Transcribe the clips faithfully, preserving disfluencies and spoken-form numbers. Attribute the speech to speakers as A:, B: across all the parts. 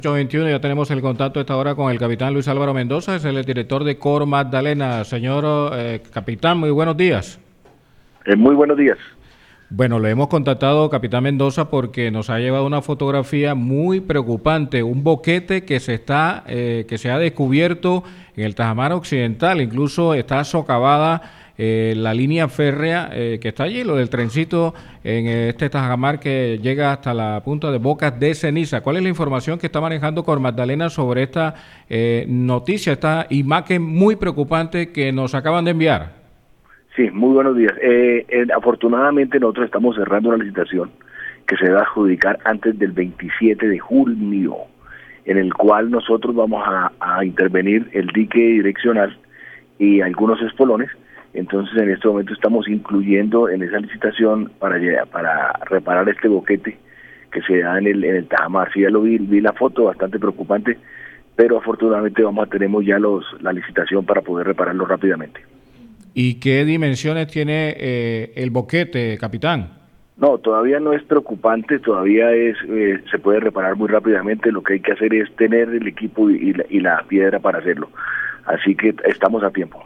A: ocho veintiuno, ya tenemos el contacto a esta hora con el capitán Luis Álvaro Mendoza, es el director de Cor Magdalena. Señor eh, capitán, muy buenos días.
B: Eh, muy buenos días.
A: Bueno, le hemos contactado, capitán Mendoza, porque nos ha llevado una fotografía muy preocupante, un boquete que se está, eh, que se ha descubierto en el Tajamar Occidental, incluso está socavada eh, la línea férrea eh, que está allí, lo del trencito en este Tajamar que llega hasta la punta de Bocas de Ceniza. ¿Cuál es la información que está manejando Cor Magdalena sobre esta eh, noticia, esta imagen muy preocupante que nos acaban de enviar?
B: Sí, muy buenos días. Eh, eh, afortunadamente nosotros estamos cerrando una licitación que se va a adjudicar antes del veintisiete de junio, en el cual nosotros vamos a, a intervenir el dique direccional y algunos espolones. Entonces en este momento estamos incluyendo en esa licitación para, para reparar este boquete que se da en el, en el Tajamar. Sí, ya lo vi, vi la foto, bastante preocupante, pero afortunadamente vamos a tenemos ya los la licitación para poder repararlo rápidamente.
A: ¿Y qué dimensiones tiene eh, el boquete, capitán?
B: No, todavía no es preocupante, todavía es eh, se puede reparar muy rápidamente. Lo que hay que hacer es tener el equipo y, y, la, y la piedra para hacerlo. Así que estamos a tiempo.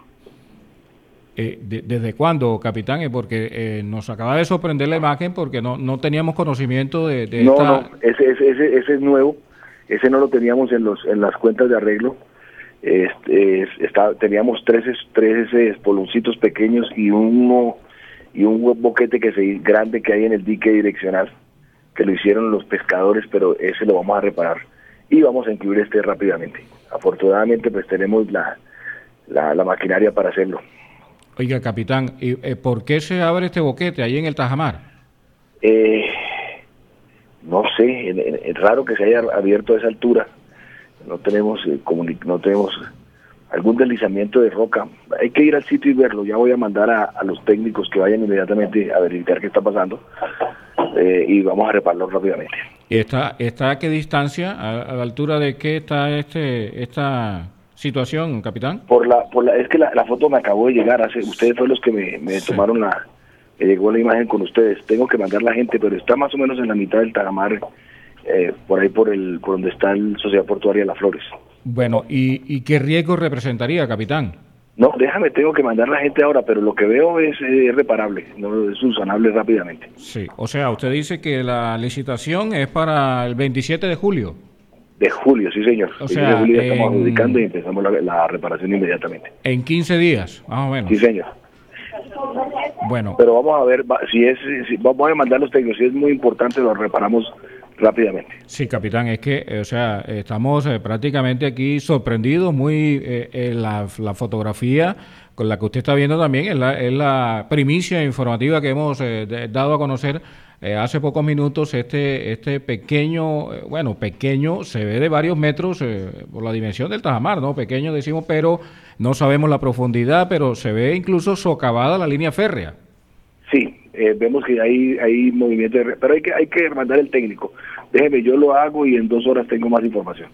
A: Eh, de, ¿Desde cuándo, capitán? Porque eh, nos acaba de sorprender la imagen porque no no teníamos conocimiento de, de
B: no,
A: esta...
B: No, ese, ese, ese, ese es nuevo, ese no lo teníamos en los en las cuentas de arreglo. Este, es, está, teníamos tres, tres espoloncitos pequeños y uno y un boquete que se grande que hay en el dique direccional, que lo hicieron los pescadores, pero ese lo vamos a reparar y vamos a incluir este rápidamente. Afortunadamente pues tenemos la, la, la maquinaria para hacerlo.
A: Oiga, capitán, ¿y eh, por qué se abre este boquete ahí en el Tajamar?
B: Eh, no sé, es, es raro que se haya abierto a esa altura. No tenemos eh, no tenemos algún deslizamiento de roca. Hay que ir al sitio y verlo. Ya voy a mandar a, a los técnicos que vayan inmediatamente a verificar qué está pasando eh, y vamos a repararlo rápidamente.
A: ¿Y está, está a qué distancia, a, a la altura de qué está este esta situación, capitán?
B: Por la, por la, es que la, la foto me acabó de llegar. Hace, ustedes fueron los que me, me sí. tomaron la, me llegó la imagen con ustedes. Tengo que mandar la gente, pero está más o menos en la mitad del Tajamar. Eh, por ahí por el por donde está la Sociedad Portuaria Las Flores.
A: Bueno, ¿y, y qué riesgo representaría, capitán?
B: No, déjame, tengo que mandar la gente ahora, pero lo que veo es, eh, es reparable, no es subsanable rápidamente.
A: Sí, o sea, usted dice que la licitación es para el veintisiete de julio.
B: De julio, sí señor.
A: O sea,
B: de julio ya estamos
A: en,
B: adjudicando y empezamos la, la reparación inmediatamente.
A: En quince días, más o menos.
B: Sí señor.
A: Bueno.
B: Pero vamos a ver, si es, si, vamos a mandar los técnicos, si es muy importante lo reparamos rápidamente.
A: Sí, capitán, es que, eh, o sea, estamos eh, prácticamente aquí sorprendidos, muy, eh, eh, la, la fotografía con la que usted está viendo también es la, es la primicia informativa que hemos eh, de, dado a conocer eh, hace pocos minutos. Este este pequeño, eh, bueno, pequeño, se ve de varios metros eh, por la dimensión del Tajamar, ¿no? Pequeño decimos, pero no sabemos la profundidad, pero se ve incluso socavada la línea férrea.
B: Sí, eh, vemos que hay hay movimiento, de, pero hay que hay que mandar el técnico. Déjeme, yo lo hago y en dos horas tengo más información.